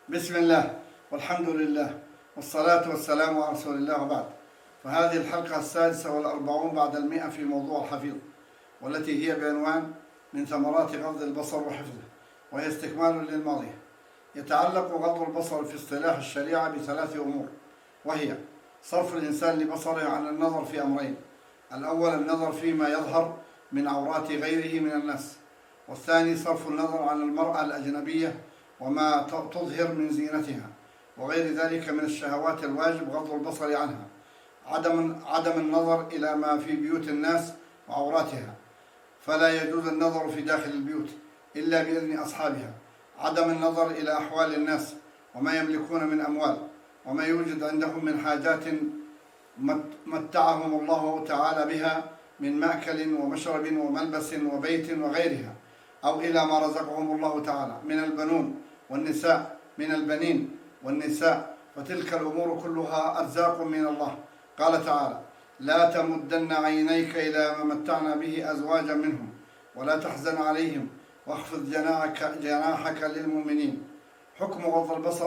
بسم الله والحمد لله والصلاة والسلام على رسول الله وبعد. فهذه الحلقة 46 بعد 100 في موضوع الحفيظ، والتي هي بعنوان من ثمرات غض البصر وحفظه، وهي استكمال للماضية. يتعلق غض البصر في اصطلاح الشريعة بثلاث أمور، وهي صرف الإنسان لبصره عن النظر في أمرين: الأول النظر فيما يظهر من عورات غيره من الناس، والثاني صرف النظر عن المرأة الأجنبية وما تظهر من زينتها وغير ذلك من الشهوات الواجب غض البصر عنها. عدم النظر إلى ما في بيوت الناس وعوراتها، فلا يجوز النظر في داخل البيوت إلا بإذن أصحابها. عدم النظر إلى أحوال الناس وما يملكون من أموال وما يوجد عندهم من حاجات متعهم الله تعالى بها من مأكل ومشرب وملبس وبيت وغيرها، أو إلى ما رزقهم الله تعالى من البنون والنساء، من البنين والنساء، فتلك الأمور كلها أرزاق من الله. قال تعالى: لا تمدن عينيك إلى ما متعنا به أزواجا منهم ولا تحزن عليهم واخفض جناحك للمؤمنين. حكم غض البصر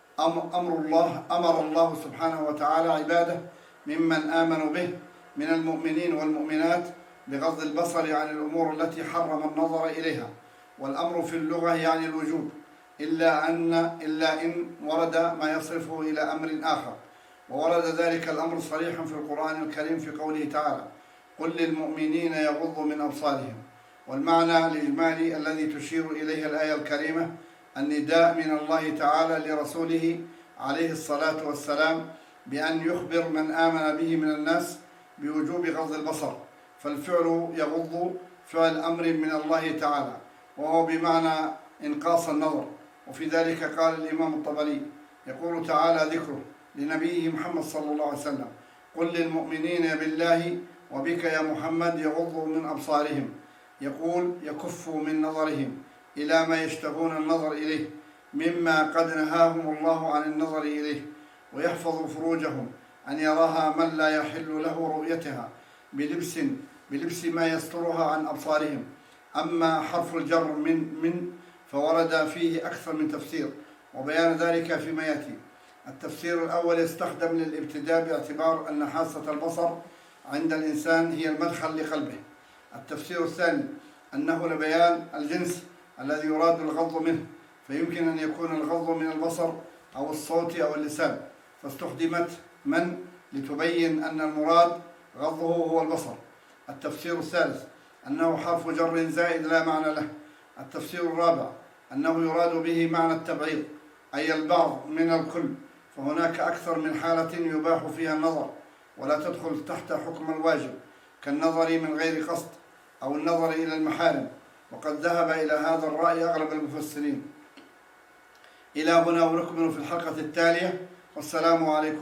أمر الله سبحانه وتعالى عباده ممن آمنوا به من المؤمنين والمؤمنات بغض البصر عن الأمور التي حرم النظر إليها. والأمر في اللغة يعني الوجوب، إلا إن ورد ما يصرفه إلى أمر آخر، وورد ذلك الأمر صريحا في القرآن الكريم في قوله تعالى: قل للمؤمنين يغضوا من أبصارهم. والمعنى الإجمالي الذي تشير إليه الآية الكريمة النداء من الله تعالى لرسوله عليه الصلاة والسلام بأن يخبر من آمن به من الناس بوجوب غض البصر، فالفعل يغض فعل أمر من الله تعالى، وهو بمعنى إنقاص النظر. وفي ذلك قال الإمام الطبري يقول تعالى ذكره لنبيه محمد صلى الله عليه وسلم: قل للمؤمنين بالله وبك يا محمد يغضوا من أبصارهم، يقول يكفوا من نظرهم إلى ما يشتهون النظر إليه مما قد نهاهم الله عن النظر إليه، ويحفظوا فروجهم أن يراها من لا يحل له رؤيتها بلبس ما يسترها عن أبصارهم. أما حرف الجر من فورد فيه أكثر من تفسير، وبيان ذلك فيما يأتي. التفسير الأول يستخدم للابتداء باعتبار أن حاسة البصر عند الإنسان هي المدخل لقلبه. التفسير الثاني أنه لبيان الجنس الذي يراد الغض منه، فيمكن أن يكون الغض من البصر أو الصوت أو اللسان، فاستخدمت من لتبين أن المراد غضه هو البصر. التفسير الثالث أنه حرف جر زائد لا معنى له. التفسير الرابع أنه يراد به معنى التبعيض، أي البعض من الكل، فهناك أكثر من حالة يباح فيها النظر ولا تدخل تحت حكم الواجب، كالنظر من غير قصد أو النظر إلى المحارم، وقد ذهب إلى هذا الرأي أغلب المفسرين. إلى هنا ونكمل في الحلقة التالية، والسلام عليكم.